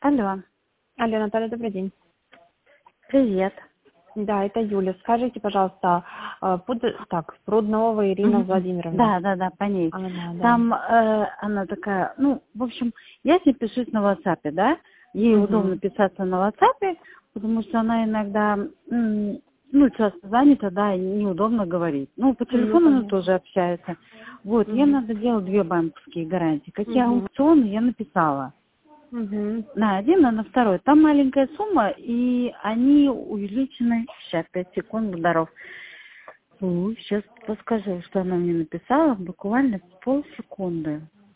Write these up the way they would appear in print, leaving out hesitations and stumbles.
Алло, Алло, Наталья, добрый день. привет. Да, это Юля. Скажите, пожалуйста, Пруднова Ирина Мгм. Владимировна. Да, по ней. Она, да. Там она такая, в общем, я с ней пишусь на WhatsApp, да? Ей удобно Мгм. писаться на WhatsApp, потому что она иногда, часто занята, да, и неудобно говорить. По Ну, телефону она понятно. тоже общается. Вот, ей Мгм. надо делать 2 банковские гарантии. Какие Мгм. аукционы я написала. Мгм. На один, а на второй. Там маленькая сумма, и они увеличены. Сейчас, 5 секунд, здоров. Сейчас подскажу, что она мне написала, буквально полсекунды.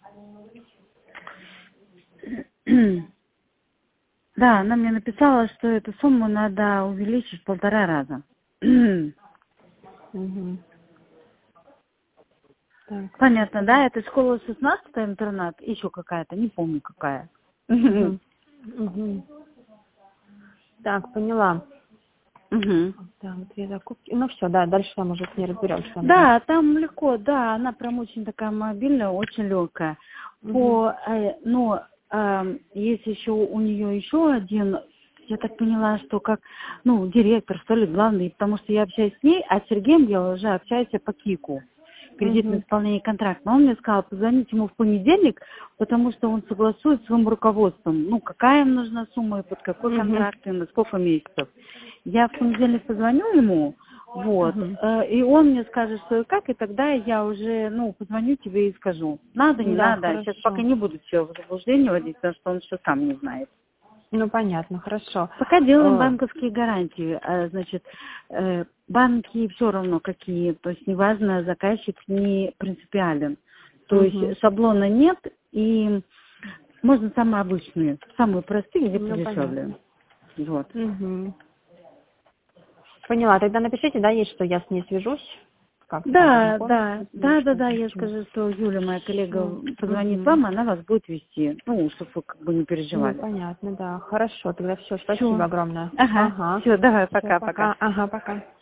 Да, она мне написала, что эту сумму надо увеличить в 1,5 раза. Мгм. Так, Понятно, да? Это школа 16 интернат, еще какая-то, не помню какая. Мгм. Мгм. Так, поняла. Мгм. Так, 2 закупки. Ну все, да, дальше там уже с ней разберемся. Да, там легко, да, она прям очень такая мобильная, очень легкая. Мгм. Есть еще у нее еще один, я так поняла, что как, директор, что ли, главный, потому что я общаюсь с ней, а с Сергеем я уже общаюсь по КИКу, кредитное Мгм. исполнение контракта. Но он мне сказал, позвоните ему в понедельник, потому что он согласует с своим руководством, какая им нужна сумма и под какой Мгм. контракт и на сколько месяцев. Я в понедельник позвоню ему, Мгм. и он мне скажет, что и как, и тогда я уже, позвоню тебе и скажу, надо, не Да, надо. Сейчас пока хорошо. не буду все в заблуждение вводить, потому что он еще сам не знает. Ну, понятно, хорошо. Пока делаем банковские гарантии, банки все равно какие, то есть неважно, заказчик не принципиален. То Мгм. есть шаблона нет, и можно самые обычные, самые простые, где Ну, подешевле. понятно. Вот. Мгм. Поняла. Тогда напишите, да, ей, что я с ней свяжусь. Как-то там Да, познакомимся с ней, что я почему. скажу, что Юля, моя коллега, Всё. позвонит Мгм. вам, она вас будет вести, чтобы вы как бы не Ну, переживали. понятно, да. Хорошо, тогда все. Все. Спасибо огромное. Ага, Ага. все, давай, Все, пока-пока. пока. Ага, пока.